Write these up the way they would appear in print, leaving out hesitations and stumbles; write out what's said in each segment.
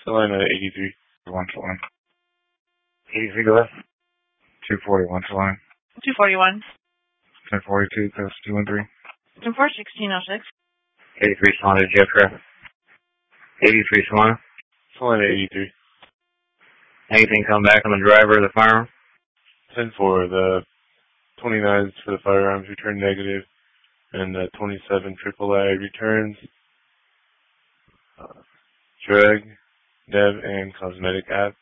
Salina 83. 1 Salina. 83 go ahead. 241 Salina. 241. 1042, coast 213. 10-4, 1606. 83 Salina, Jeffcraft. 83 Salina. Salina 83. Anything come back on the driver of the firearm? 10-4, the 29s for the firearms return negative, and the 27 AAA returns drug, dev, and cosmetic app.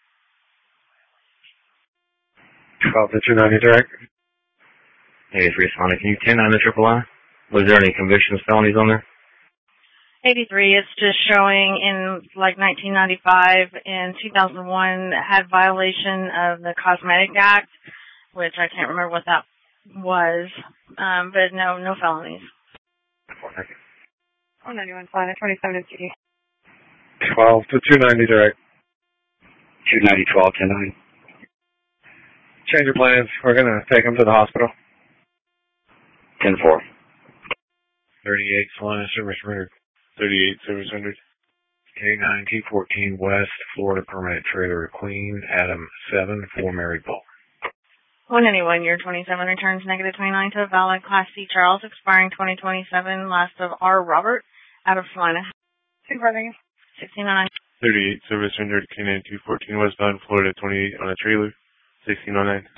12 to 290 direct. 83 Salina, can you 10 on the AAA? Was there any convictions, felonies on there? 83, it's just showing in like 1995 and 2001 had violation of the Cosmetic Act, which I can't remember what that was, but no felonies. 191 Salina, 27 and CD. 12 to 290 direct. 290, 12, 10-9. Change your plans. We're going to take him to the hospital. 10-4. 38 Salina, service rendered. 38 service rendered. K9 T14 West, Florida permanent trailer, Queen, Adam 7, 4 Mary Bull. 191, year 27 returns negative 29 to a valid Class C Charles, expiring 2027, last of R. Robert, out of Salina. 249. 1609. 38 service rendered. K9 214 westbound, Florida 28 on a trailer. 1609.